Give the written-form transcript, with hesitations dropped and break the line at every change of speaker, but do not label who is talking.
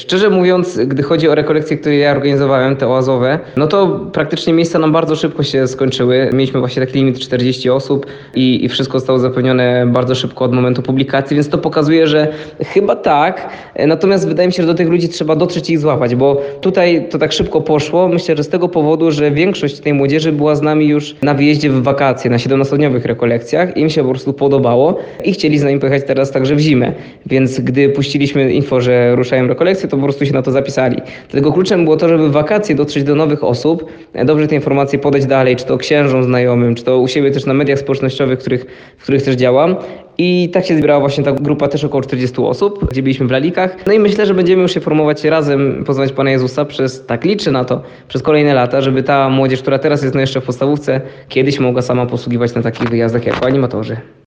Szczerze mówiąc, gdy chodzi o rekolekcje, które ja organizowałem, te oazowe, no to praktycznie miejsca nam bardzo szybko się skończyły. Mieliśmy właśnie taki limit 40 osób i wszystko zostało zapewnione bardzo szybko od momentu publikacji, więc to pokazuje, że chyba tak. Natomiast wydaje mi się, że do tych ludzi trzeba dotrzeć i ich złapać, bo tutaj to tak szybko poszło. Myślę, że z tego powodu, że większość tej młodzieży była z nami już na wyjeździe w wakacje, na 7-dniowych rekolekcjach. Im się po prostu podobało i chcieli z nami pojechać teraz także w zimę. Więc gdy puściliśmy info, że ruszają rekolekcje, to po prostu się na to zapisali. Dlatego kluczem było to, żeby w wakacje dotrzeć do nowych osób, dobrze te informacje podać dalej, czy to księżom znajomym, czy to u siebie też na mediach społecznościowych, w których też działam. I tak się zbierała właśnie ta grupa też około 40 osób, gdzie byliśmy w Lalikach. No i myślę, że będziemy już się formować razem, poznawać Pana Jezusa liczę na to, przez kolejne lata, żeby ta młodzież, która teraz jest jeszcze w podstawówce, kiedyś mogła sama posługiwać na takich wyjazdach jako animatorzy.